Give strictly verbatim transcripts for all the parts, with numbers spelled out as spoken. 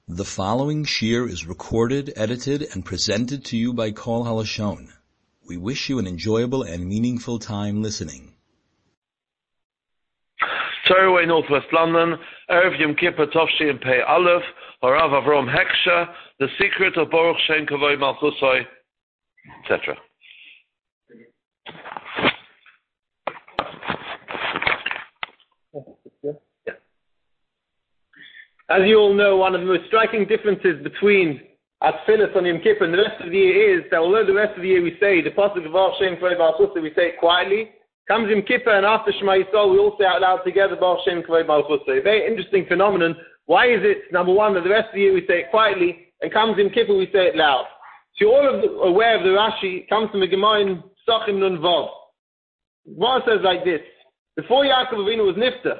The following shir is recorded, edited, and presented to you by Kol Halashon. We wish you an enjoyable and meaningful time listening. Turway, Northwest London, Erev Yom Kippur, Tovshi and Pei Aleph, Harav Avrom Heksha, The Secret of Baruch Shem Kavod Malchusai, et cetera. As you all know, one of the most striking differences between Atfilas on Yom Kippur and the rest of the year is that although the rest of the year we say the pasuk of Baruch Shem Kavod Malchusai, we say it quietly. Comes Yom Kippur and after Shema Yisrael, we all say out loud together Baruch Shem Kavod Malchusai. A very interesting phenomenon. Why is it, number one, that the rest of the year we say it quietly, and comes Yom Kippur we say it loud? So you're all of the, aware of the Rashi. It comes from the Gemara in Sachim Nun Vav. The Gemara says like this: before Yaakov Avinu was nifter,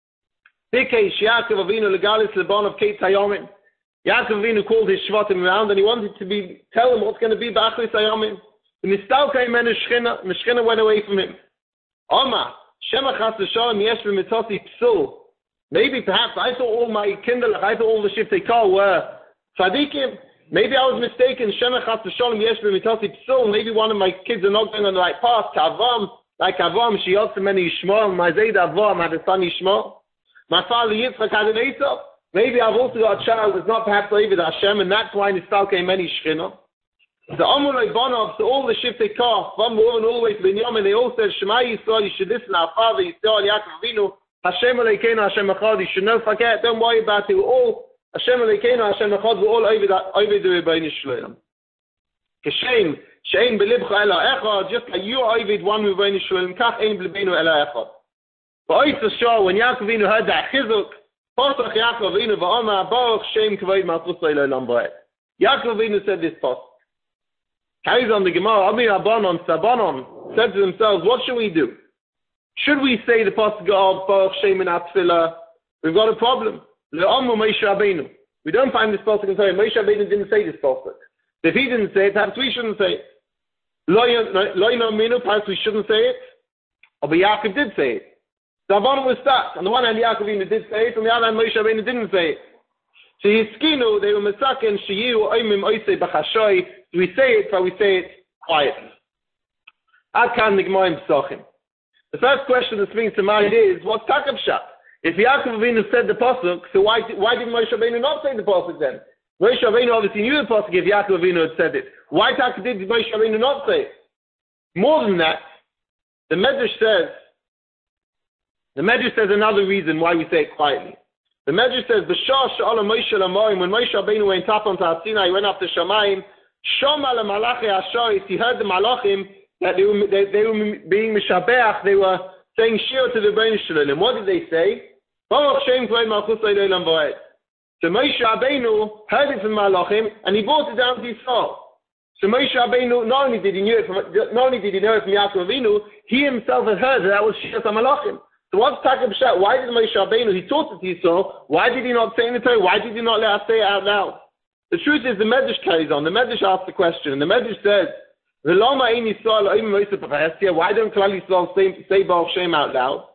Bikesh Yaakov Avinu legalis lebon of Kate Hayomin. Yaakov Avinu called his Shvatim around and he wanted to be tell them what's going to be Ba'achris Hayomin. The Nistal came in, the Shechina went away from him. Oma Shema Chas V'Shalom Yesh V'Mitzoti Psul. Maybe perhaps I thought all my kindle, I thought all the Shiftei Kol were tzaddikim. Maybe I was mistaken. Shema Chas V'Shalom Yesh V'Mitzoti Psul. Maybe one of my kids are not going on the right path. Kavam, like Avam, she also many Yishmael. My Zayd Avam had a son Yishmael. My father Yitzchak had an Esau. Maybe I've also got a child that's not perhaps David Hashem, and that's why Nistal came many Shechina. The Amulay Bonov, so all the Shiftei Kol, from moving all the way to Binyamin, they all said, Shema Yisrael, you should listen, our father Yisrael, Yaakov Avinu, Hashem Aleikeinu, Hashem Echad, you should not forget, don't worry about it, we're all, Hashem Aleikeinu, Hashem Echad, we're all over the Rebbeinu Shalom. Kashem, Shein Belibcha Ela Echad, just like you are over one Rebbeinu Shalom, Kach Ein Belibenu Ela Echad. But Oisha when Yaakov Avinu heard that Chizuk, Pasach Yaakov Avinu, V'Oma, Baruch Shem Kavod Malchusai L'Olam Va'ed. Yaakov Avinu said this pasuk. Carries on the Gemara, Abi Rabbanon, Sabanon, said to themselves, what should we do? Should we say the pasuk of Baruch Shem in Atfilah? We've got a problem. Le'omu Moshe Rabbeinu. We don't find this pasuk in Torah. Moshe Rabbeinu didn't say this pasuk. If he didn't say it, perhaps we shouldn't say it. Lo Yino Minu, perhaps we shouldn't say it. But Yaakov did say it. Sabanon was stuck. On the one hand, Yaakov Avinu did say it. On the other hand, Moshe Rabbeinu didn't say it. So Yiskinu, they were Mesakin, Sheyu, Oimim, Oisei, Bachashoy. We say it, but we say it quietly. Adkan Nigmoim Psochim. The first question that springs to mind is, what's Takav Shat? If Yaakov Avinu said the pasuk, so why why did Moshe Rabbeinu not say the pasuk then? Moshe Rabbeinu obviously knew the pasuk if Yaakov Avinu had said it. Why Takav did Moshe Rabbeinu not say it? More than that, the Medrash says, the Medrash says another reason why we say it quietly. The Medrash says, B'shah she'ala Moshe l'moim, when Moshe Rabbeinu went up onto Har Sinai, he went up to Shamayim, Shoma l'malachei hashoris, he heard the malachim that they were, they, they were being mishabeach, they were saying shir to the Rebbeinu Shalom. What did they say? Baruch Shem Kavod Malchusai L'Olam Va'ed. So Moshe Rabbeinu heard it from malachim and he brought it down to his soul. So Moshe Rabbeinu, not only did he know it from, not only did he know it from Yaakov Avinu, he himself had heard that that was shir to malachim. So what's Takab Shat? Why did Moshe Rabbeinu, he taught it to his soul, why did he not say in the Torah? Why did he not let us say it out loud? The truth is, the Medrash carries on. The Medrash asks the question, and the Medrash says, why don't Klal Yisrael say, say Baruch Shem out loud?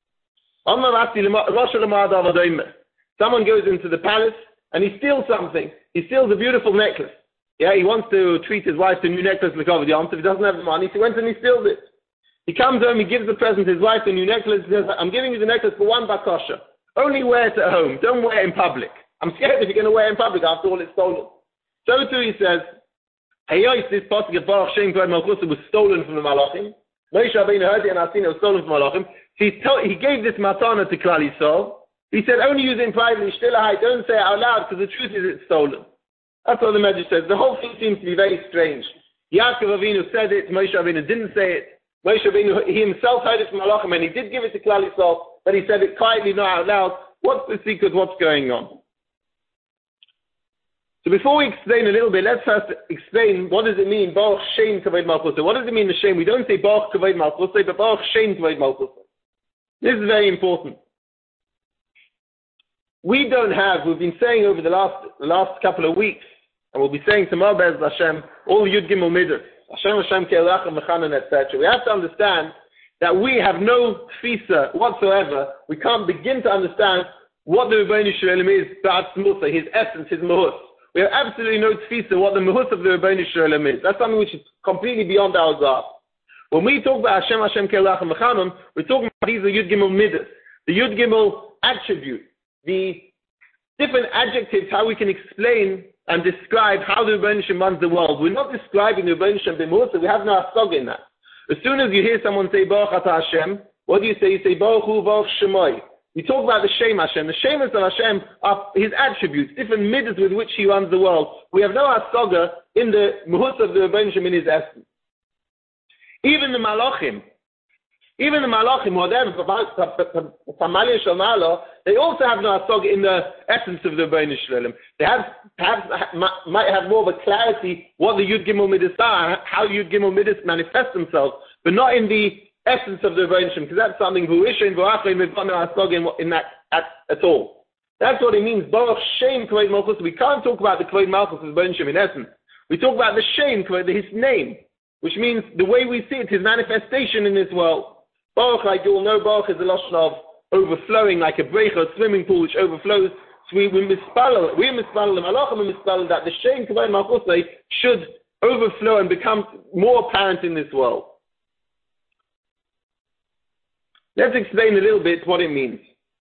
Someone goes into the palace, and he steals something. He steals a beautiful necklace. Yeah, he wants to treat his wife to a new necklace, L'Kavod Yom Tov. He doesn't have the money, so he went and he steals it. He comes home, he gives the present to his wife, a new necklace. He says, I'm giving you the necklace for one bakosha. Only wear it at home. Don't wear it in public. I'm scared if you're going to wear it in public. After all, it's stolen. So too, he says, hey, this pasuk of Baruch Shem Kavod Malchusai was stolen from the Malachim. Moshe Rabbeinu heard it and I've seen it was stolen from the Malachim. So he, told, he gave this matana to Klal Yisrael. He said, only use it in privately. Don't say it out loud because the truth is it's stolen. That's what the Medrash says. The whole thing seems to be very strange. Yaakov Avinu said it. Moshe Rabbeinu didn't say it. Moshe Rabbeinu, he himself heard it from Malachim and he did give it to Klal Yisrael, but he said it quietly, not out loud. What's the secret? What's going on? So before we explain a little bit, let's first explain what does it mean, Baruch Shem Kavod Malchusai. What does it mean, the Shem? We don't say Baruch Kavod Malchusai, but Baruch Shem Kavod Malchusai. This is very important. We don't have, we've been saying over the last the last couple of weeks, and we'll be saying tomorrow, Be'ez Hashem, all Yud Gimel Midah, Hashem Hashem Ke'elachem Mechanan, et cetera. We have to understand that we have no tfisa whatsoever. We can't begin to understand what the Rebbeinu Shalom is, Ba'atzmusa, his essence, his mahus. We have absolutely no tfisa what the mahus of the Rebbeinu Shalom is. That's something which is completely beyond our grasp. When we talk about Hashem, Hashem, Kelach, and Mechanum, we're talking about these are Yud Gimel Midas, the Yud Gimel attribute, the different adjectives, how we can explain and describe how the Rebbeinu Shalom runs the world. We're not describing the Rebbeinu Shalom b'mahus, we have no asog in that. As soon as you hear someone say Baruch Atah Hashem, what do you say? You say Baruch Hu Baruch Shemoi. We talk about the Shem Hashem. The Shemus of Hashem are his attributes, different midas with which he runs the world. We have no hasaga in the mahus of the Rebbeinu Shalom in his essence. Even the Malachim, even the Malachim, whatever, they also have no hasaga in the essence of the Rebbeinu Shalom. They have perhaps might have more of a clarity what the Yud Gimel Midas are, how Yud Gimel Midas manifest themselves, but not in the essence of the Rebbeinu Shalom, because that's something V'uishin V'achim we've got no hasaga in that at, at all. That's what it means. Baruch Shem Kvod Malchus. We can't talk about the Kvod Malchus of the Rebbeinu Shalom in essence. We talk about the Shem Kvod, his name, which means the way we see it, his manifestation in this world. Baruch, like you all know, Baruch is a lashon of overflowing, like a breaker, a swimming pool which overflows. So we we mispalel, we mispalel the malachim, we mispalel that the Shem Kvod Malchus should overflow and become more apparent in this world. Let's explain a little bit what it means.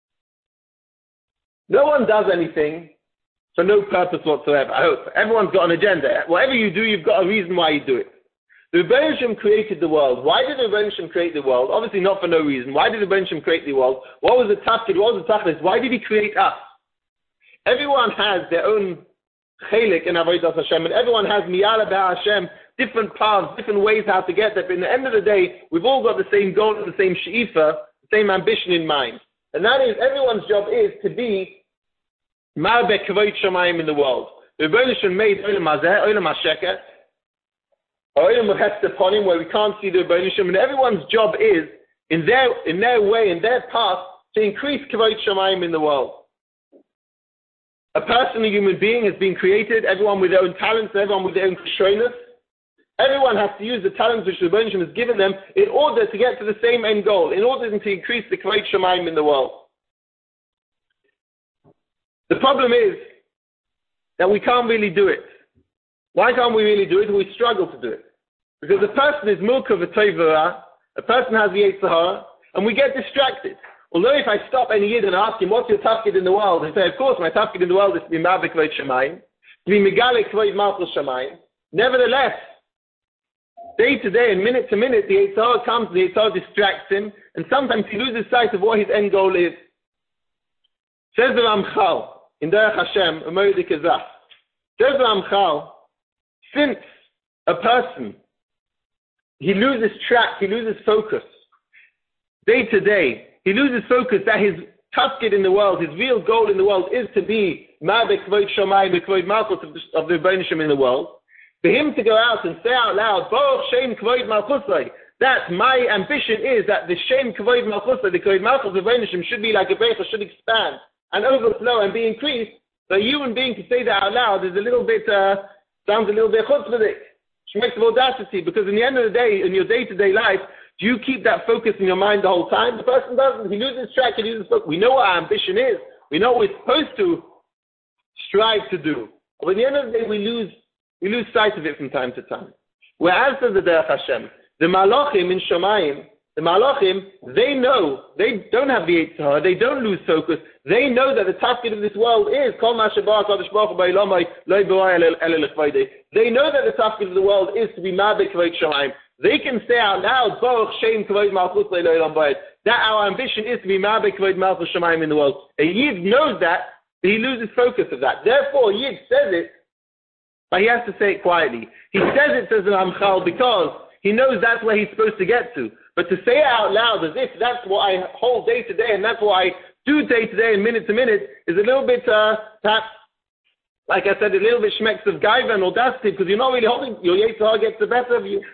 No one does anything for no purpose whatsoever, I hope. Everyone's got an agenda. Whatever you do, you've got a reason why you do it. The Rebbeinu Shalom created the world. Why did the Rebbeinu Shalom create the world? Obviously not for no reason. Why did the Rebbeinu Shalom create the world? What was the tafkid? What was the tachlis? Why did he create us? Everyone has their own chelik in Avodas Hashem, and everyone has miyala be'ah Hashem, different paths, different ways how to get there. But in the end of the day, we've all got the same goal and the same she'ifa, the same ambition in mind. And that is, everyone's job is to be ma'abeh kavod shamayim in the world. The Rebbeinu Shalom made olam hazeh, olam hasheket, olam hechest upon him, where we can't see the Rebbeinu Shalom, and everyone's job is, in their in their way, in their path, to increase kavod shamayim in the world. A person, a human being, has been created, everyone with their own talents, everyone with their own kishronos. Everyone has to use the talents which the Rebbeinu Shalom has given them in order to get to the same end goal, in order to increase the kavod shamayim in the world. The problem is that we can't really do it. Why can't we really do it? We struggle to do it. Because a person is mulka v'toivara, a person has the Yetzer Hara, and we get distracted. Although if I stop any yid and ask him, what's your tafkid in the world? He say, of course, my tafkid in the world is to be ma'abeh kavod shamayim, to be megale kavod malchus shamayim. Nevertheless, day to day and minute to minute, the Yetzer Hara comes, the Yetzer Hara distracts him, and sometimes he loses sight of what his end goal is. Says the Ramchal, in Derech Hashem, Amoyed Kezach. Says the Ramchal, since a person, he loses track, he loses focus, day to day, he loses focus that his tafkid in the world, his real goal in the world is to be ma'abeh kavod shamayim, kavod malchus of the Rebbeinu Shalom in the world. For him to go out and say out loud, Baruch Shem Kavod Malchusai, that my ambition is that the Shem Kavod Malchusai, the Kavod Malchus of the Rebbeinu Shalom should be like a breaker, should expand and overflow and be increased. So a human being to say that out loud is a little bit, uh, sounds a little bit chutzpahdik, shmeks of audacity, because in the end of the day, in your day-to-day life, do you keep that focus in your mind the whole time? The person doesn't. He loses track, he loses focus. We know what our ambition is. We know what we're supposed to strive to do. But at the end of the day, we lose We lose sight of it from time to time. Whereas says the Derech Hashem, the Malachim in Shamayim, the Malachim, they know, they don't have the Yetzer Hara, they don't lose focus, they know that the tafkid of this world is, Kol ma sheba HaKadosh Baruch Hu ba'olamai lo yibara ela l'chvodei. They know that the tafkid of the world is to be ma'abeh kavod shamayim. They can say out loud, Baruch Shem Kavod Malchus Le'olam Va'ed, that our ambition is to be ma'abeh kavod malchus shamayim in the world. A Yid knows that, but he loses focus of that. Therefore, Yid says it, but he has to say it quietly. He says it, says the Ramchal, because he knows that's where he's supposed to get to. But to say it out loud as if that's what I hold day to day and that's what I do day to day and minute to minute is a little bit, uh, perhaps, like I said, a little bit schmecks of gaiva and audacity, because you're not really holding, your Yetzer Hara gets the better of you.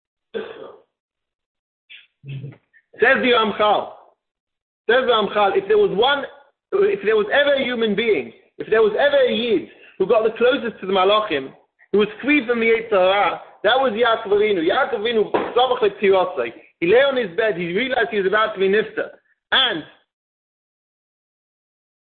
Says the Ramchal, says the Ramchal, if there was one, if there was ever a human being, if there was ever a Yid who got the closest to the Malachim, who was free from the Yetzer Hara, that was Yaakov Avinu. Yaakov Avinu, Samach Le'Ptirosai. He lay on his bed, he realized he was about to be nifta. And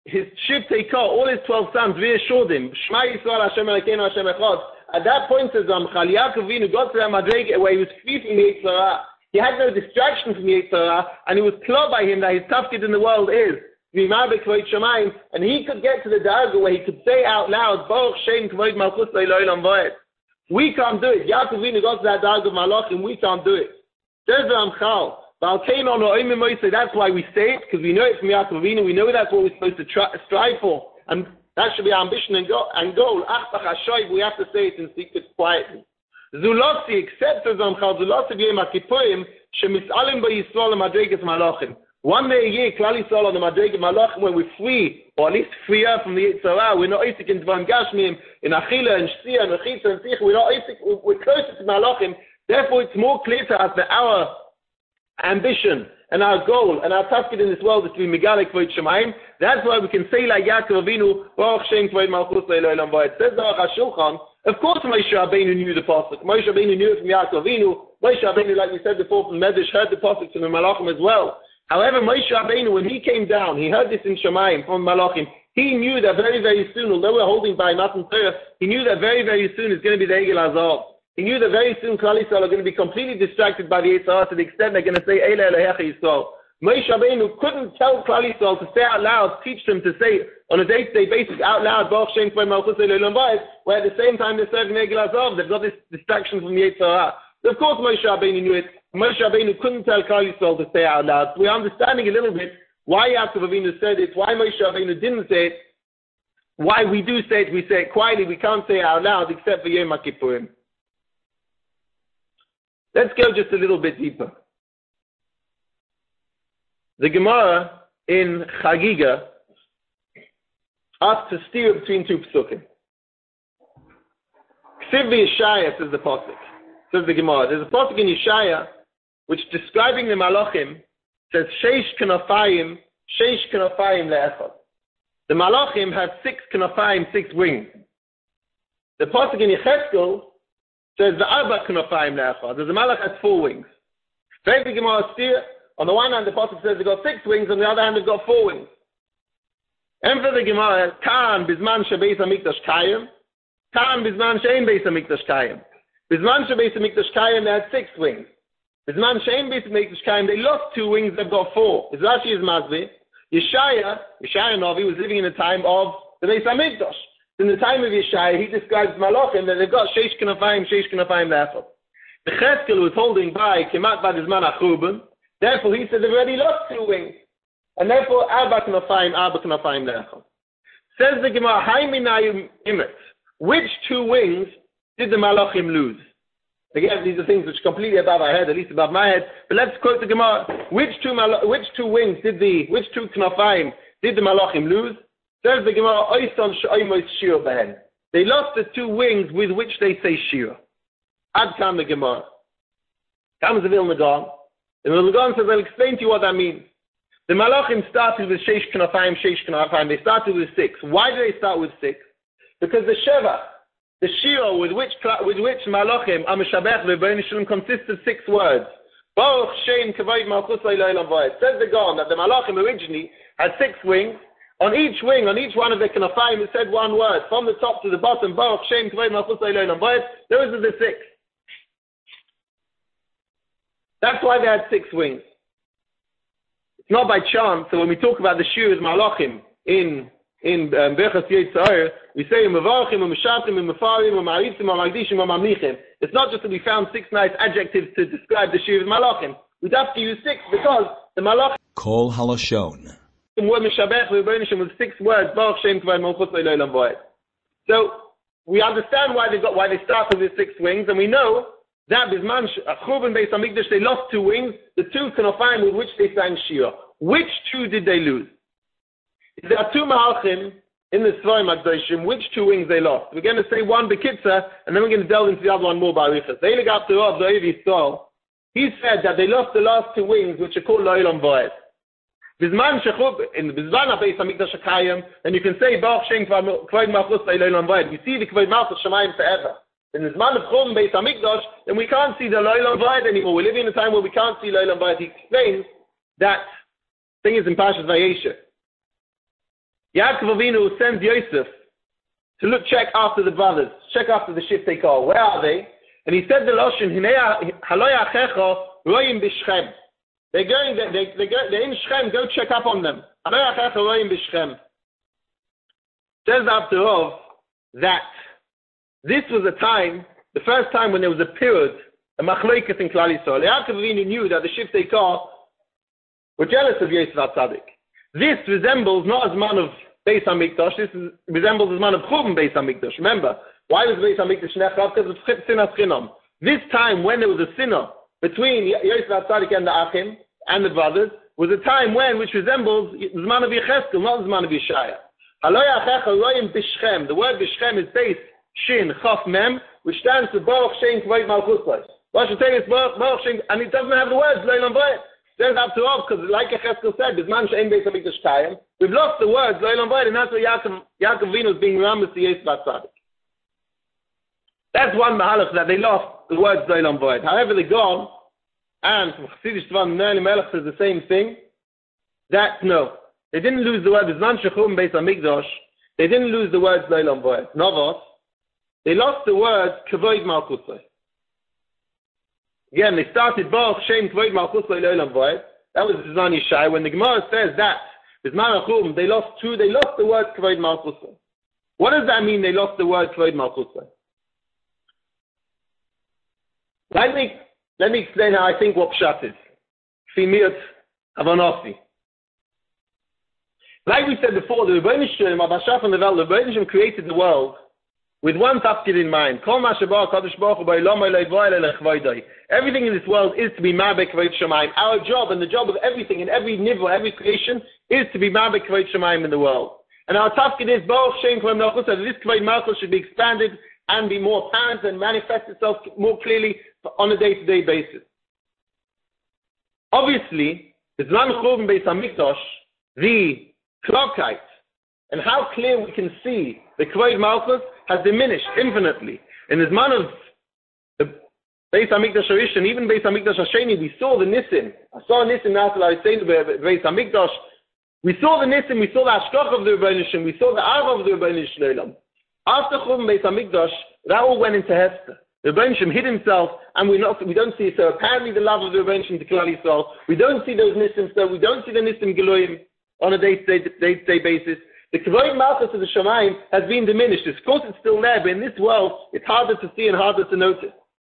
his Shiftei Kor, all his twelve sons, reassured him, Shema Yisrael Hashem Elokeinu Hashem Echad. At that point, says Ramchal, Yaakov Avinu got to that madrega where he was free from the Yetzer Hara. He had no distraction from the Yetzer Hara, and it was clear by him that his tafkid in the world is V'imar b'kvod Shamayim, and he could get to the darga where he could say out loud, Baruch Shem Kvod Malchus Le'olam Va'ed. We can't do it. Yaakov Avinu got to that darga of Malachim, we can't do it. Says Ramchal, that's why we say it, because we know it from Yaakov Avinu. We know that's what we're supposed to try, strive for, and that should be our ambition and goal. And goal. We have to say it in secret, quietly. Zulotzi, except as Ramchal, Zulotzi b'yom HaKippurim, shemis'alim b'Yisrael l'madregas malachim. One day a year, Klal Yisrael on the madregas malachim, when we're free, or at least freer from the Yetzer Hara. We're not Isaac in Dvan Gashmim, in Achila and Shtia and Rechitza and Tzich. We're not Isaac. We're closer to malachim. Therefore, it's more clear to us that our ambition and our goal and our tafkid in this world is to be Megale Kvod Shamayim. That's why we can say like Yaakov Avinu, Baruch Shem Kvod Malchus Le'olam Va'ed. Says the Aruch HaShulchan, of course Moshe Rabbeinu knew the pasuk. Moshe Rabbeinu knew it from Yaakov Avinu. Moshe Rabbeinu, like we said before from Medrash, heard the pasuk from the Malachim as well. However, Moshe Rabbeinu, when he came down, he heard this in Shamayim from Malachim. He knew that very, very soon, although we're holding by Matan Torah, he knew that very, very soon it's going to be the Egel Hazav. He knew that very soon Klal Yisrael are going to be completely distracted by the Yetzer Hara to the extent they're going to say, Eile Elohecha Yisrael. Moshe Rabbeinu couldn't tell Klal Yisrael to say out loud, teach them to say on a day-to-day basis out loud, Baruch Shem Kvod Malchus Le'olam Va'ed, where at the same time they're serving Egel Hazav. They've got this distraction from the Yetzer Hara. So of course Moshe Rabbeinu knew it. Moshe Rabbeinu couldn't tell Klal Yisrael to say it out loud. So we're understanding a little bit why Yaakov Avinu said it, why Moshe Rabbeinu didn't say it, why we do say it, we say it quietly, we can't say it out loud except for Yom HaKippurim. Let's go just a little bit deeper. The Gemara in Chagiga asks to steer between two psukim. Ksiv Yeshaya, says the pasuk. Says the Gemara. There's a pasuk in Yeshaya which, describing the Malachim, says Sheish Kanafayim, Sheish Kanafayim le'echad. The Malachim have six Kanafayim, six wings. The pasuk in Yechezkel says the Arba Kanafayim le'echad. The Malach has four wings. Very the Gemara steer. On the one hand, the pasuk says they've got six wings. On the other hand, they've got four wings. And for the Gemara, Kan Bizman Shebeis Hamikdash Kayim, Kan Bizman Shein Beis Hamikdash Kayim. Bizman Shebeis Hamikdash Kayim, they had six wings. Bizman Shein Beis Hamikdash Kayim, they lost two wings. They've got four. As Rashi is Mazvi, Yeshaya, Yeshaya Novi was living in a time of the Beis Hamikdash. In the time of Yeshaya, he describes Malachim that they've got Sheish Kanafayim, Sheish Kanafayim le'echad. The Cheskel was holding by Kemat Bad Izman Achubim. Therefore, he said they've already lost two wings. And therefore, Arba Kanafayim, Arba Kanafayim le'echad. Says the Gemara, Hai Minayim Imet. Which two wings did the Malachim lose? Again, these are things which are completely above our head, at least above my head. But let's quote the Gemara. Which two, Mal- which two wings did the, which two Kanafayim did the Malachim lose? Says the Gemara, Oisan She'oimos Shir Behen. They lost the two wings with which they say Shir. Ad Kam the Gemara. Comes the Vilna Gaon. The Vilna Gaon says, I'll explain to you what that means. The Malachim started with Sheish Kanafayim, Sheish Kanafayim. They started with six. Why did they start with six? Because the Sheva, the Shir with which with which MalachimAmishabech V'Bein Shalom consists of six words. Baruch Shem Kavod Malchus Le'olam Va'ed. Says the Gaon that the Malachim originally had six wings. On each wing, on each one of the Kanafayim, it said one word. From the top to the bottom, Baruch Shem Kavod Malchus Le'olam Va'ed. Those are the six. That's why they had six wings. It's not by chance. So when we talk about the Shir Malachim in in Berchas Yetzer, we say Mevarchim, Meshatim, Mefarim, Ma'aritzim, Ma'agdishim, Ma'amlichim. It's not just that we found six nice adjectives to describe the Shir Malachim. We'd have to use six because the Malachim Kol Halashon with six words, Baruch Shem Kavod Malchus Le'olam Va'ed. So we understand why they got why they started with six wings, and we know that Bisman Churban Beis Hamikdash they lost two wings, the two Kanafayim with which they sang Shir. Which two did they lose? There are two Malachim in the Sforim HaKadoshim, which two wings they lost. We're going to say one Bekitza, and then we're going to delve into the other one more by Arichas. The Eilig After Rav, the Ovi Yisrael, he said that they lost the last two wings, which are called Le'olam Va'ed. Bizman Shechub, in Bizman HaBeis HaMikdash HaKayim, and you can say Baruch Shem Kavod Malchus Le'olam Va'ed. We see the Kavod Malchus Shamayim forever. In the Zman of Chum Beis HaMikdash, then we can't see the Le'olam Va'ed anymore. We're living in a time where we can't see Le'olam Va'ed. He explains that thing is in Parshas Vayeshev. Yaakov Avinu sends Yosef to look, check after the brothers, check after the Shiftei Kol. Where are they? And he said the Lashon, Haloi Achecha Royim B'Shchem. They're going, they, they, they go, they're in Shchem, go check up on them. Haloi Achecha Royim B'Shchem. Says after all that this was a time, the first time when there was a period, a machloikas in Klal Yisrael. Yaakov Avinu knew that the Shiftei Kol were jealous of Yosef HaTzadik. This resembles not as man of Beis HaMikdash, this is, resembles as man of Churban Beis HaMikdash. Remember, why was Beis HaMikdash nechrav? Because of Sinas Chinam. This time when there was a sinner between Yosef HaTzadik and the Achim and the brothers was a time when, which resembles the man of Yecheskel, not the man of Yeshaya. Haloi Achecha Royim B'Shchem. The word B'Shchem is Beis Shin Chaf Mem, which stands for Baruch Shem Kvod Malchus. What should say is Baruch Shem, and it doesn't have the words Leilam Vayet. There's after all, because like Yecheskel said, Bisman Shein Beis HaMikdash Kayim, we've lost the words Leilam Vayet, and that's why Yaakov, Yaakov Avinu is being rambus to Yosef HaTzadik. That's one mahalach that they lost the words Leilam Vayet. However, they gone, and Chassidish Tvan Nerli Melech says the same thing. That no, they didn't lose the word Bisman Shechum Beis HaMikdash. They didn't lose the words Leilam Vayet. Novos. They lost the word Kvod Malchusay. Again, they started Baruch Shem Kvod Malchusay Leilam Vayet. That was Bisman Yishai. When the Gemara says that Bisman Achum, they lost two. They lost the word Kvod Malchusay. What does that mean? They lost the word Kvod Malchusay. Let me let me explain how I think what pshat is. Fimiut Avanosi. Like we said before, the Rebbeinu Shalom, Abba Shaf and the Vel, the Rebbeinu Shalom created the world with one tafkid in mind. Everything in this world is to be ma'abek kvod shamayim. Our job and the job of everything in every nivel, every creation, is to be ma'abek kvod shamayim in the world. And our tafkid is Baruch Shem Kvod Malchus, that this kvod malchus should be expanded and be more apparent and manifest itself more clearly on a day-to-day basis. Obviously, the Zman Churban Beis HaMikdash, the Klokite, and how clear we can see the Kvod Malchus has diminished infinitely. In the Zman of the Beis HaMikdash Harishon, even Beis HaMikdash Hasheni, we saw the Nisim. I saw Nisim Nasal Ha'Yisein Beis HaMikdash. We saw the Nisim, we saw the Hashkoch of the Rebbeinu Shalom, we saw the Arv of the Rebbeinu Shalom. After Churban Beis HaMikdash, that all went into Hester. The Rebbeinu Shalom hid himself, and we not we don't see it. So apparently the love of the Rebbeinu Shalom to Klal Yisrael, we don't see those Nisim, so we don't see the Nisim Geloyim on a day-to-day, day-to-day basis. The Kvod Malchus of the Shamayim has been diminished. Of course, it's still there, but in this world, it's harder to see and harder to notice.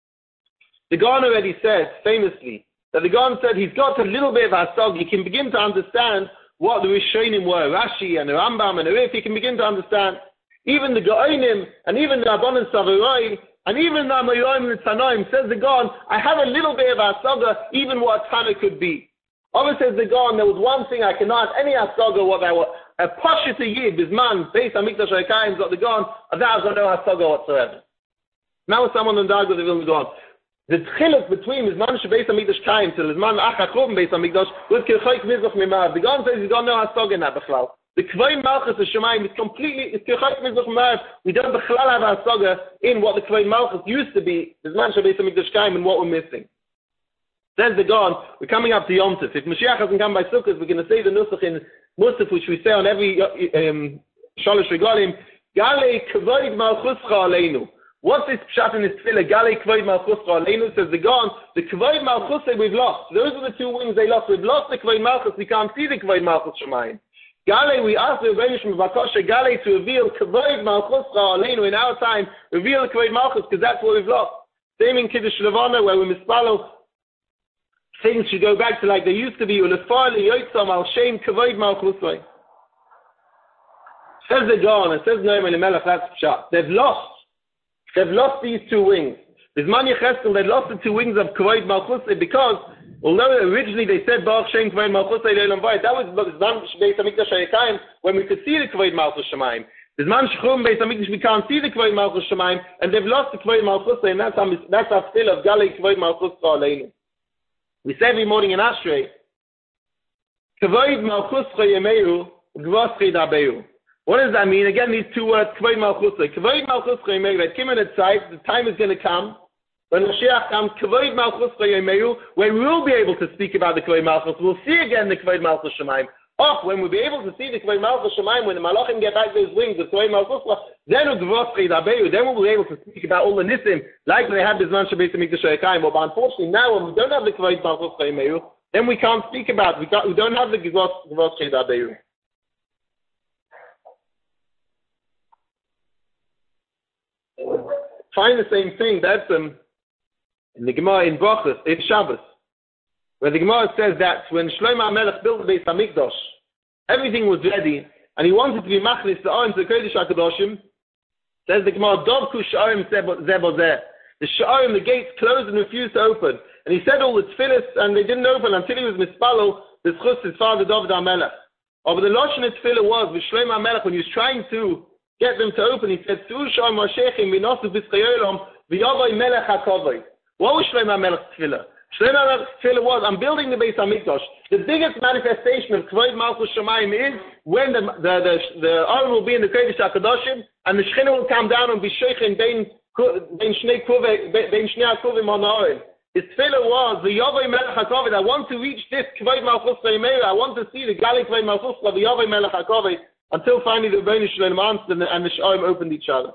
The Gaon already said, famously, that the Gaon said he's got a little bit of Hasog. He can begin to understand what the Rishonim were, Rashi and the Rambam and the Rif. He can begin to understand. Even the Gaonim and even the Rabbanan Savaroi and even the Amoyoim and the Tanoim, says the Gaon, I have a little bit of Hasoga, even what Tana could be. Obviously, says the Gaon, there was one thing I cannot, any Hasoga, what I was. A Pasha to Yid, Bisman, Beis HaMikdash HaKayim, got the Gaon, of that I no Hasoga whatsoever. Now someone on Dargo, they will go on. The Tchiluk between Bisman Beis HaMikdash Kayim till Bisman Acha Churban Beis HaMikdash was Kirchoik Mizrach Mimav. The Gaon says he's got no Hasoga in that Bechlal. The Kvod Malchus of Shemayim is completely, it's Kirchoik Mizrach Mimav. We don't Bechlal have Hasoga in what the Kvod Malchus used to be, Bisman Beis HaMikdash Kayim, and what we're missing. Says the Gaon, we're coming up to Yom Tov. If Mashiach hasn't come by Sukkot, we're going to say the Nusach in Musaf, which we say on every um, Shalosh Regalim, Gale Kvod Malchuscha Aleinu. What's this pshat in this tefillah? Gale Kvod Malchuscha Aleinu, says the Gaon, the Kvod Malchuscha we've lost. Those are the two wings they lost. We've lost the Kvod Malchus, we can't see the Kvod Malchus Shemayim. Gale, we ask the Rebbeinu Shem Vakosha Gale to reveal Kvod Malchuscha Aleinu in our time, reveal the Kvod Malchus, because that's what we've lost. Same in Kiddush Levana, where we mispalo, things should go back to like they used to be. Says the Gaon, and says Noam Elimelech, that's pshat. They've lost. They've lost these two wings. Bisman Yecheskel, they lost the two wings of Kvod Malchus because, although originally they said Baruch Shem Kvod Malchus Leilam Vayet, that was Bisman Beis HaMikdash HaYekayim, when we could see the Kvod Malchus Shemayim. Bisman Shechum Beis HaMikdash, we can't see the Kvod Malchus Shemayim, and they've lost the Kvod Malchus, and that's our, that's our still of Galei Kvod Malchus Aleinu. We say every morning in Ashrei, Kvod Malchus Yemeru, Gvos Daberu. What does that mean? Again, these two words, Kvod Malchus. Kvod Malchus Yemeru, that came at its side, the time is going to come, when Mashiach comes, Kvod Malchus Yemeru, where we will be able to speak about the Kvod Malchus. We'll see again the Kvod Malchus Shemayim. Oh, when we'll be able to see the Kvod Malchus Shemaim, when the Malachim get back those wings, the Kvod Malchus, then then we'll be able to speak about all the Nisim, like they had this man Shabbat Mikdash Hayakayim. But unfortunately, now when we don't have the Kvod Malchus Shemaim, then we can't speak about it. We, can't, we don't have the Gvos Chedabeyu. Find the same thing, that's um, in the Gemara in Brachos, in Shabbos, where the Gemara says that when Shlomo HaMelech built the Beis HaMikdash, everything was ready, and he wanted to be machlis the Orim to the Kodesh HaKadoshim. Says the Gemara, Dovku Sha'orim Zebo Zeh. The Sha'orim, the gates closed and refused to open. And he said all the tefillas, and they didn't open until he was mispalo, the schus his father David HaMelech. But the Lashon tefillah was, with Shlomo HaMelech, when he was trying to get them to open, he said, Tzu Sha'orim Mashechim, V'nosu V'zchayolom, V'yavai Melech HaKavai. What was Shlomo HaMelech's tefillah? Shlomo HaMelech's tefillah was, I'm building the Beis HaMikdash. The biggest manifestation of Kvod Malchus Shemaim is when the the the, the Aron will be in the Kodesh HaKadoshim, and the Shechina will come down and be sheiching bein bein shnei kuve bein shnei kuvim on the Aron. His tefillah was the Yavai Melech HaKavod. I want to reach this Kvod Malchus Shemaim. I want to see the Gali Kvod Malchus the Yavai Melech HaKavod until finally the Rebbeinu Shalom answered and the Sha'im opened each other.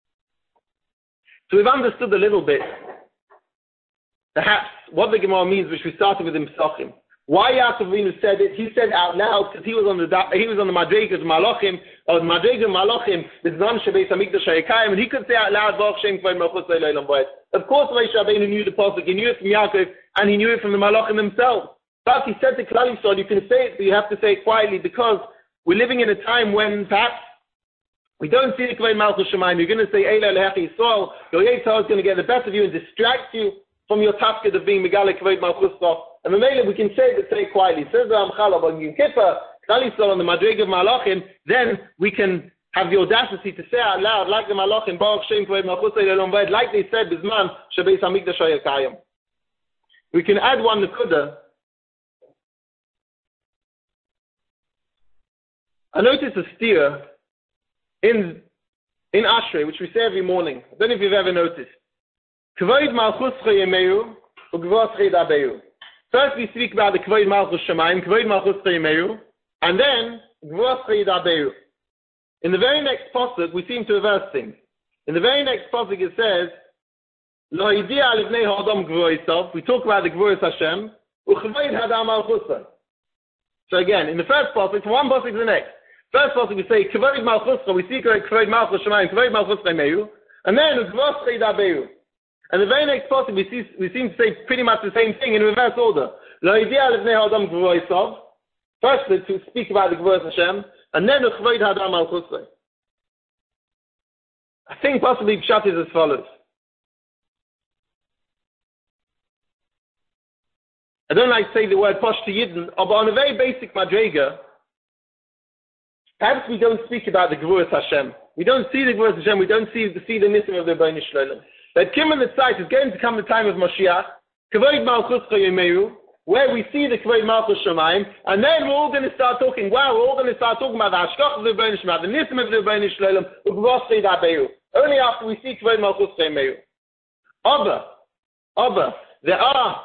So we've understood a little bit, perhaps, what the Gemara means, which we started with in Pesachim. Why Yaakov Avinu said it? He said it out loud because he was on the he was on the Madrega of Malachim, or the Madrega of Malachim, the Zman Shabbat Hamikdash Hayakayim, and he could say out loud, Baruch Shem Kvod Malchus Leilam Bayit. Of course, Moshe Rabbeinu knew the pasuk, he knew it from Yaakov, and he knew it from the Malachim themselves. But he said to Klal Yisrael, you can say it, but you have to say it quietly because we're living in a time when perhaps we don't see the Kvod Malchus Shemaim. You're going to say Eila Lehechi Yisrael. Your Yitzhak is going to get the best of you and distract you from your tafkid of being Megale Kvod Malchus. And maybe we can say it, say it quietly. Says the Ramchal about Yom Kippur, Klal Yisrael on the Madrig of Malachim, then we can have the audacity to say out loud, like the Malachim, Baruch Shem Kvod Malchus Leilam Bayit, like they said, Bizman Shabbat Hamikdash Hayakayim. We can add one Nekuda. I noticed a steer in in Ashrei, which we say every morning. I don't know if you've ever noticed. Kvod Malchus Chayemeyu, Ugvos Chedabeyu. First we speak about the Kvod Malchus Shemaim, Kvod Malchus Chayemeyu, and then Gvos Chedabeyu. In the very next pasuk, we seem to reverse things. In the very next pasuk it says, Lo Hidia Livnei Ha'adam Gvoisav. We talk about the Gvois Hashem, Uchvod Hadam Malchusa. So again, in the first pasuk, from one pasuk to the next. First pasuk we say Kvod Malchus, we see Kvod Malchus Shemaim, Kvod Malchus Chayemeyu, and then Gvos Chedabeyu. And the very next passage we see we seem to say pretty much the same thing in reverse order. First to speak about the Gvos Hashem, and then the Chvod Hadam Al Chusay. I think possibly Pshat is as follows. I don't like to say the word Posh to Yidden, but on a very basic Madrega, perhaps we don't speak about the Gvos Hashem. We don't see the Gvos Hashem, we don't see, see the Nisim of the Rebbeinu Shalom. But Kim in the site is going to come the time of Mashiach, Kvod Malchus Chayemeyu, where we see the Kvod Malchus Shemaim, and then we're all going to start talking, wow, we're all going to start talking about the Hashkach of the Rebbeinu Shalom, the Nisim of the Rebbeinu Shalom, Ugvos Chedabeyu. Only after we see Kvod Malchus Chayemeyu. Abba, Abba, there are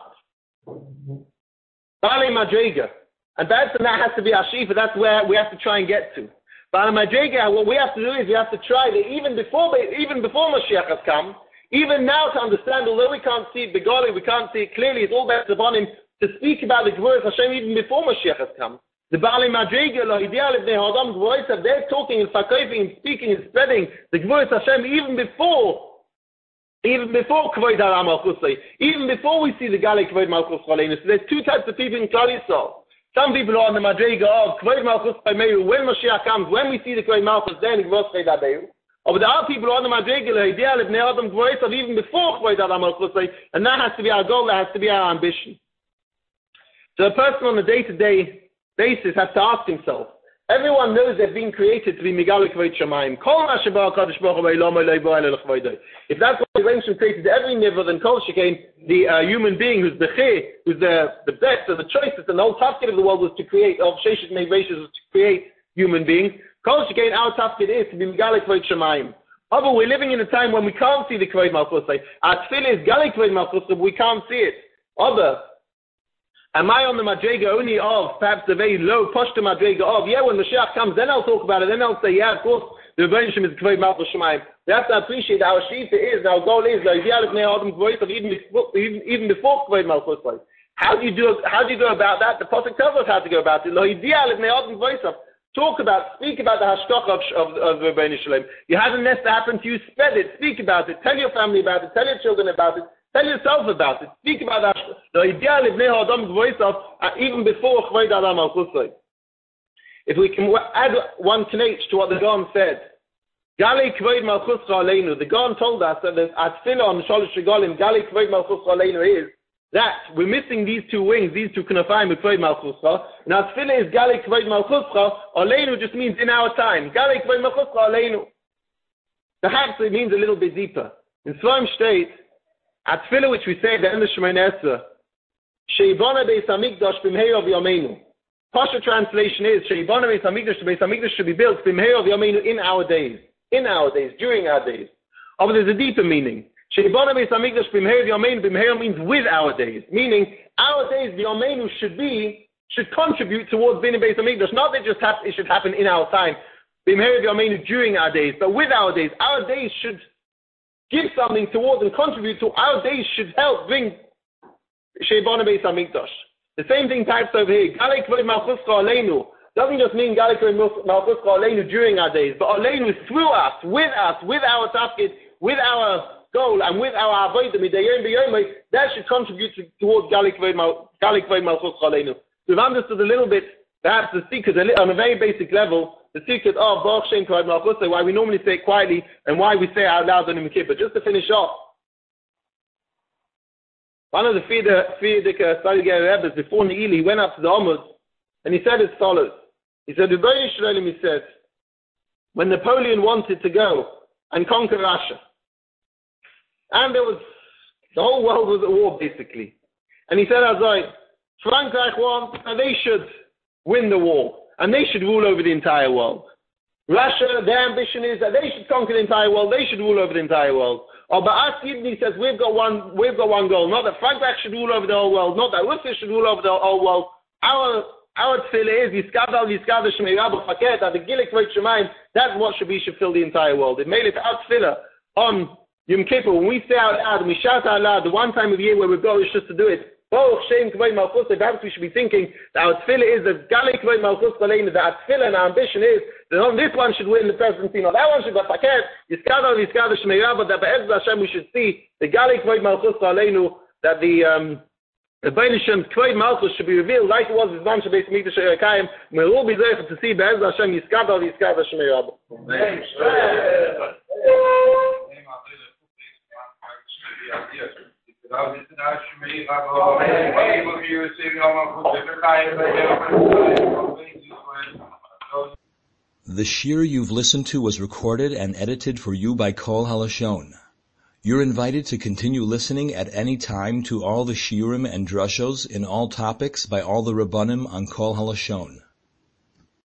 Baalei Madrega, and that's and that has to be our Shifa, that's where we have to try and get to. Baalei Madrega, what we have to do is we have to try that even before even before Mashiach has come, even now to understand, although we can't see it begoli, we can't see it clearly, it's all based upon him to speak about the Gvos Hashem even before Mashiach has come. The Baalei Madrega, Lo Hidia Livnei Ha'adam Gvoisav, they're talking and fakofing and speaking and spreading the Gvos Hashem even before, even before Kvod Hadam Al Chusay, even before we see the Gali Kvod Malchus Chaleinu. So there's two types of people in Klal Yisrael. Some people are on the Madrega of Kvod Malchus Chayemeyu, when Mashiach comes, when we see the Kvod Malchus, then Gvos Chedabeyu. But there are people on the Madrega, Idea of Ne'adam Gvoisav, even before Kvod Hadam Al Chusay, and that has to be our goal, that has to be our ambition. So a person on a day-to-day basis has to ask himself, everyone knows they've been created to be Megale Kvod Shemaim. If that's what the ancient created every niver, then Kol Shekain, the uh, human being who's the Chir, who's the, the best of the choicest, and the whole tafkid of the world was to create, of Sheshet Meiveshes was to create human beings. Kol Shekain, our tafkid is to be Megale Kvod Shemaim. However, we're living in a time when we can't see the Kvod Malchus. Our tefillah is Gali Kvod Malchus, but we can't see it. However, Am I on the Madrega only of perhaps the very low Pashta Madrega of, yeah, when Mashiach comes, then I'll talk about it, then I'll say, yeah, of course, the Rebbeinu Shem is Kvod Malchus Shemayim. We have to appreciate our Shita is, our goal is, even even before Kvod Malchus. How do you do, how do you go about that? The Pasuk tells us how to go about it. Talk about, speak about the hashkach of, of, of the Rebbeinu Shalom. You had a nest to happen to you, spread it, speak about it, tell your family about it, tell your children about it, tell yourself about it, speak about that. The ideal of Neha Adam Gvoisov, even before Chvoid Adam Al Chusay. If we can add one knech to what the Gaon said, Gali Kvoid Malchus Aleinu, the Gaon told us that the Atfila on Shalosh Regalim, Gali Kvoid Malchus Aleinu is that we're missing these two wings, these two Knafayim with Kvoid Malchus. And Atfila is Gali Kvoid Malchus Aleinu just means in our time. Gali Kvoid Malchus Aleinu. Perhaps it means a little bit deeper. In Shalom State, Atfila, which we say at the end of Shemoneh Esrei, Sheibana Beis Hamikdash B'mheira V'yameinu. Pasha translation is Sheibana Beis Hamikdash. Beis Hamikdash should be built B'mheira V'yameinu in our days, in our days, during our days. Oh, but there's a deeper meaning. Sheibana Beis Hamikdash B'mheira V'yameinu. B'mheira means with our days, meaning our days V'yameinu should be should contribute towards being a Beis Hamikdash. Not that just hap- it should happen in our time, B'mheira V'yameinu during our days, but with our days. Our days should give something towards and contribute to our days should help bring Sheibana Beis Hamikdash. The same thing types over here. Galei Kvod Malchus Aleinu doesn't just mean Galei Kvod Malchus Aleinu during our days, but Aleinu is through us, with us, with our tafkid, with our goal, and with our avodah midayim b'yomay. That should contribute to, towards Galei Kvod Malchus Aleinu. We've understood a little bit, perhaps the secret on a very basic level. The secret of Baruch Shem Kvod Malchus, why we normally say it quietly and why we say it out loud on Yom Kippur. Just to finish off, one of the Frierdiker Stadiger Rebbes before Neili, he went up to the Omud and he said as follows. He said, Rebbeinu Shalom, he said, when Napoleon wanted to go and conquer Russia, and there was, the whole world was at war basically, and he said, Azai, Frankreich wants, and they should win the war. And they should rule over the entire world. Russia, their ambition is that they should conquer the entire world. They should rule over the entire world. Or Ba'as Yidni says we've got one, we've got one goal. Not that Frankreich should rule over the whole world. Not that Russia should rule over the whole world. Our our tefillah is Yiskadal Yiskadal Shmei Rabbi Faket that the Gilek Veit Shemaim. That's what should be should fill the entire world. It made it our tefillah on Yom Kippur when we say out loud and we shout out loud the one time of the year where we've got is just to do it. Baruch Shem Kvod Malchus, perhaps we should be thinking that our tefillah is that Galei Kvod Malchus Aleinu, that our tefillah and our ambition is that on this one should win the presidency, not that one should go Faket, Yiskadal Yiskadal Shmei Rabbi, that Be'ez Hashem we should see the Galei Kvod Malchus Aleinu, that the um, the Be'ez Hashem Kvod Malchus should be revealed like it was in Zman Shabbat Mikdash Erekayim. We'll all be there to see Be'ez Hashem Yiskadal Yiskadal Shmei Rabbi. The shir you've listened to was recorded and edited for you by Kol Halashon. You're invited to continue listening at any time to all the shiurim and drushos in all topics by all the Rabbanim on Kol Halashon.